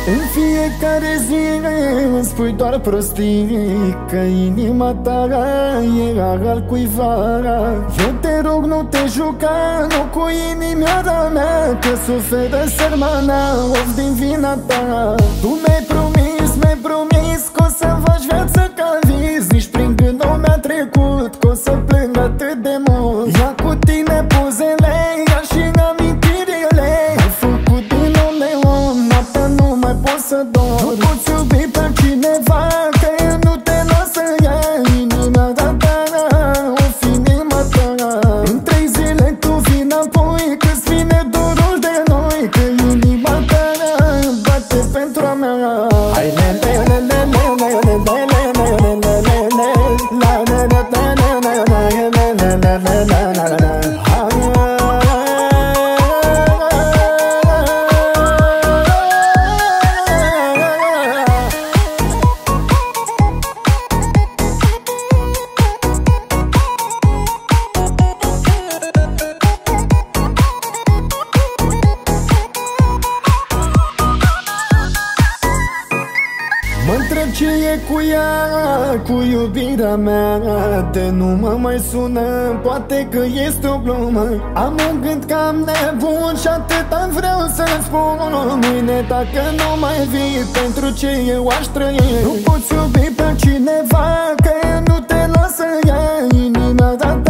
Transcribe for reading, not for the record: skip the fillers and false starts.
În fiecare zi îmi spui doar prostii, că inima ta e al cuiva. Eu te rog, nu te juca, nu cu inimioara mea, că suferă sărmana, of din vina ta. Tu mi-ai promis că o să faci viață ca vis, nici prin gând nu mi-a trecut că o să plâng atât de mult. Ia cu tine pozele, ia și amintirile, ai făcut din om neon, noaptea nu mai pot să dorm. Nu poți iubi pe cineva, că el nu te lasă, ia inima ta, o fi inima ta. În 3 zile tu vii înapoi, că-ți vine dorul de noi, că inima ta bate pentru a mea. Hai mă-ntreb ce e cu ea, cu iubirea mea. De nu mă mai sună, poate că este o glumă. Am un gând cam nebun și atâta vreau să-ți spun. Mâine dacă nu mai vii, pentru ce eu aș trăi. Nu poți iubi pe cineva, că el nu te lasă, ia inima ta.